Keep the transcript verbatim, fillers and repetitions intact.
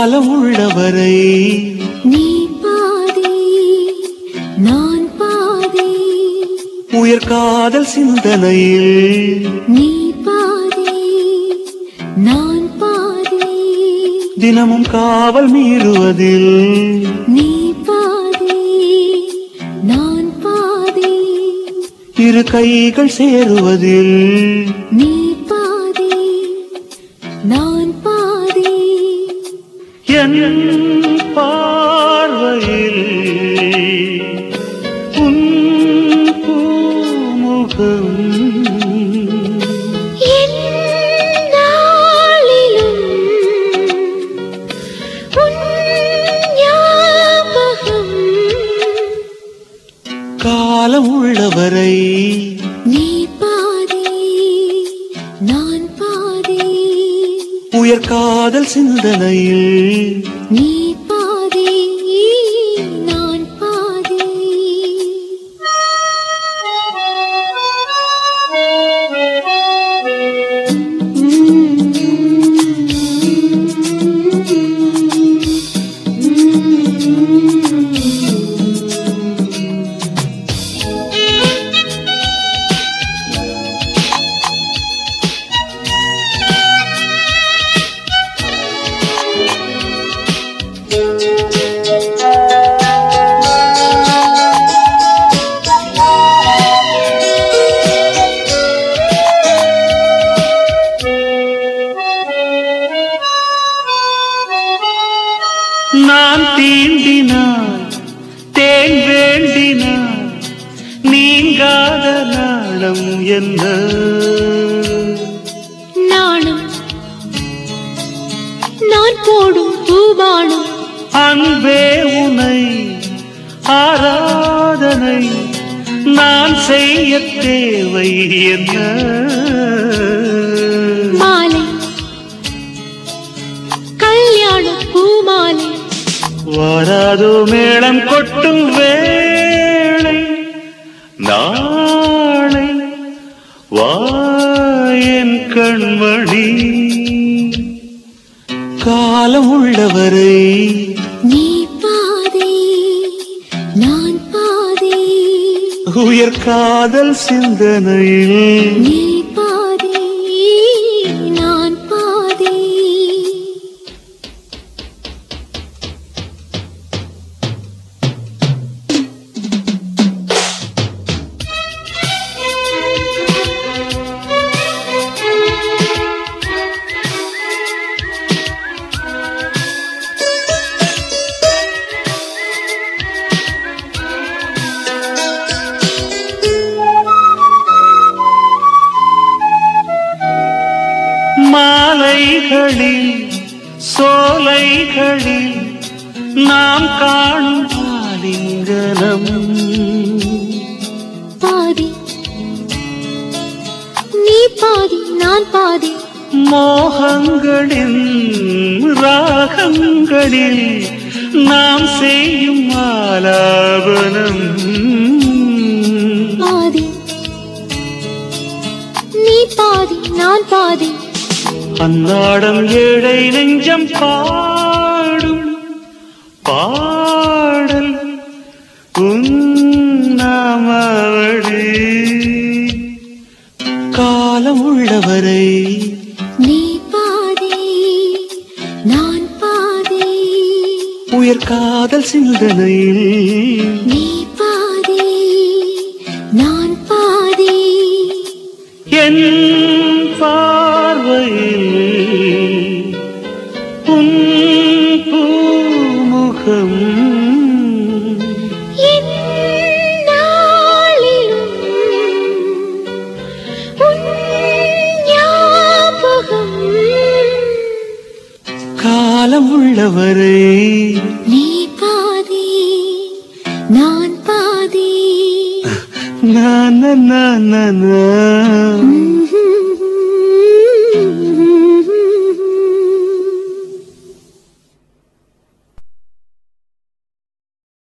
காலம் உள்ளவரை நீ பாதி நான் பாதி உயர் காதல் சிந்தனையில் நீ பாதி நான் பாதி தினமும் காவல் மீறுவதில் நீ பாதி நான் பாதி இரு கைகள் சேருவதில் நீ பாதி நான் பாதி என் பார்வையில் உன் பூமுகம் காலம் உள்ளவரை நீ பாதி நான் பாதி உயர் காதல் சிந்தனையில் நீ பாதி நான் பாதி நான் தீண்டினான் தேன் வேண்டினான் நீங்காத நாளம் என்ன நாணம் நான் போடும் பூபானம் அன்பே உனை ஆராதனை நான் செய்ய தேவை என்ன மாலை கல்யாண பூமாலை வாராதோ மேளம் கொட்டும் வேளை நாளை வாயன் கண்மணி காலம் உள்ளவரை நீ பாதி நான் பாதி உயர் காதல் சிந்தனையில் நீ பாதி நான் பாதி மாலைகளில் சோலைகளில் நாம் காணும் ஆலிங்கனம் பாதி நீ பாதி நான் பாதி மோகங்களின் ராகங்களில் நாம் செய்யும் ஆலாபனம் பாதி நீ பாதி நான் பாதி அன்னாடம் ஏழை நெஞ்சம் பாடும் பாடல் உன்னாமவடி காலம் உள்ளவரை நீ பாதி நான் பாதி உயர் காதல் சிந்தனையில் நீ பாதி நான் பாதி என் பார்வையில் உன் பூமுகம் எந்நாளிலும் உன் ஞாபகம் காலம் உள்ளவரை நீ பாதி நான் பாதி na na na na na